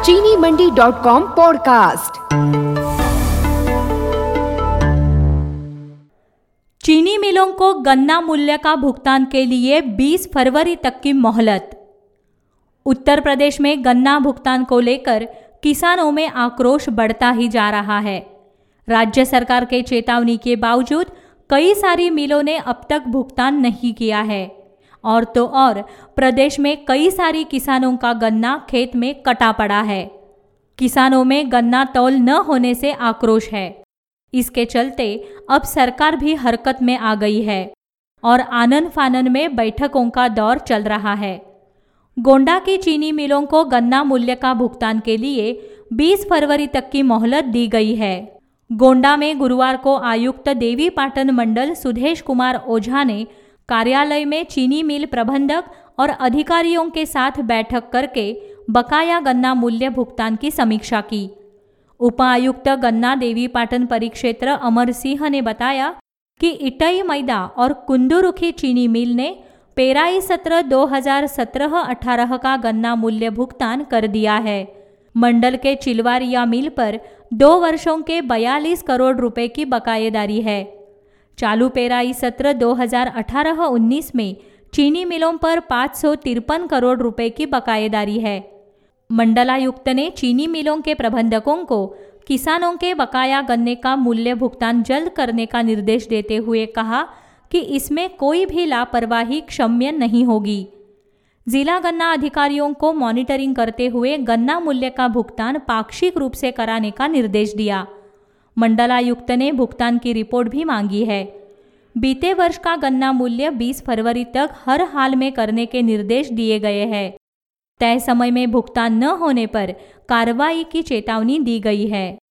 चीनी मंडी.com पॉडकास्ट। चीनी मिलों को गन्ना मूल्य का भुगतान के लिए 20 फरवरी तक की मोहलत। उत्तर प्रदेश में गन्ना भुगतान को लेकर किसानों में आक्रोश बढ़ता ही जा रहा है। राज्य सरकार के चेतावनी के बावजूद कई सारी मिलों ने अब तक भुगतान नहीं किया है और तो और प्रदेश में कई सारी किसानों का गन्ना खेत में कटा पड़ा है। किसानों में गन्ना तौल न होने से आक्रोश है। इसके चलते अब सरकार भी हरकत में आ गई है और आनन फानन में बैठकों का दौर चल रहा है। गोंडा की चीनी मिलों को गन्ना मूल्य का भुगतान के लिए 20 फरवरी तक की मोहलत दी गई है। गोंडा में गुरुवार को आयुक्त देवी पाटन मंडल सुधेश कुमार ओझा ने कार्यालय में चीनी मिल प्रबंधक और अधिकारियों के साथ बैठक करके बकाया गन्ना मूल्य भुगतान की समीक्षा की। उपायुक्त गन्ना देवी पाटन परिक्षेत्र अमर सिंह ने बताया कि इटई मैदा और कुंदुरुखी चीनी मिल ने पेराई सत्र 2017-18 का गन्ना मूल्य भुगतान कर दिया है। मंडल के चिलवारिया मिल पर 2 वर्षों के 42 करोड़ रुपए की बकायेदारी है। चालू पेराई सत्र 2018-19 में चीनी मिलों पर 553 करोड़ रुपए की बकायेदारी है। मंडलायुक्त ने चीनी मिलों के प्रबंधकों को किसानों के बकाया गन्ने का मूल्य भुगतान जल्द करने का निर्देश देते हुए कहा कि इसमें कोई भी लापरवाही क्षम्य नहीं होगी। जिला गन्ना अधिकारियों को मॉनिटरिंग करते हुए गन्ना मूल्य का भुगतान पाक्षिक रूप से कराने का निर्देश दिया। मंडलायुक्त ने भुगतान की रिपोर्ट भी मांगी है। बीते वर्ष का गन्ना मूल्य 20 फरवरी तक हर हाल में करने के निर्देश दिए गए हैं। तय समय में भुगतान न होने पर कार्रवाई की चेतावनी दी गई है।